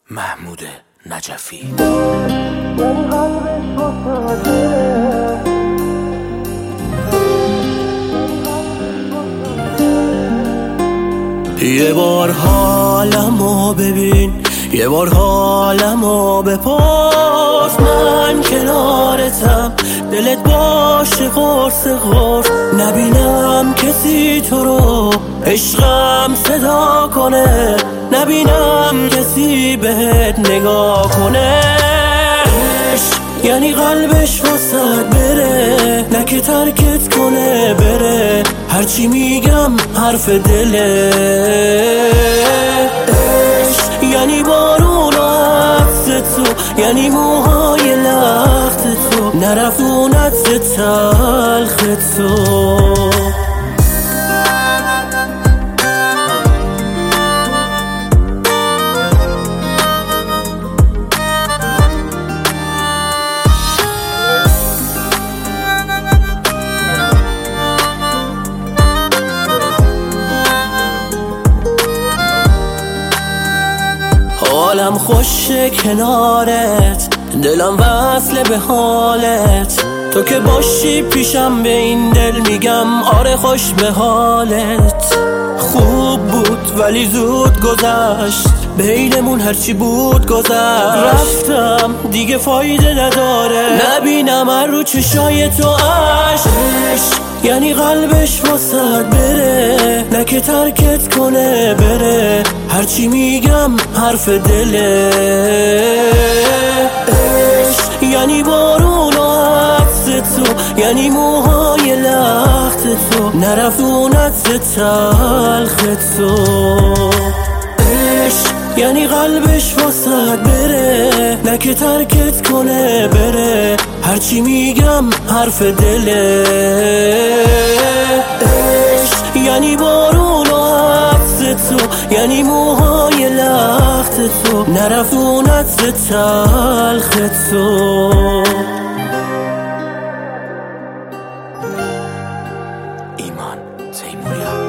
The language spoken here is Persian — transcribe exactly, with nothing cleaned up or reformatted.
محمود نجفی. یه بار حالمو ببین، یه بار حالمو بپرس، من کنارتم، دلت باشه قرص قرص، نبینم کسی تو رو عشقم صدا کنه، نبینم کسی بهت نگاه کنه. عشق یعنی قلبش واسد بره، نه که ترکت کنه بره، هرچی میگم حرف دله. عشق یعنی بارون و عطس تو، یعنی موهای لخت تو، نرفت اون عطر تلخ تو. حالم خوشه کنارت، دلم وصله به حالت، تو که باشی پیشم به این دل میگم آره خوش به حالت. خوب بود ولی زود گذشت، بینمون هرچی بود گذشت، رفتم دیگه فایده نداره، نبینم هر رو چشای تو عشق. یعنی قلبش واسد بره، نه که ترکت کنه بره، هرچی میگم حرف دله. عشق یعنی بارون و عطس تو، یعنی موهای لخت تو، نرفت اون عطر تلخ تو. عشق یعنی قلبش واسد بره، نه که ترکت کنه بره، هرچی میگم حرف دله. عشق یعنی بارون و عطس تو، یعنی موهای لخت تو، نرفت اون عطر تلخ تو. ایمان تیموریان.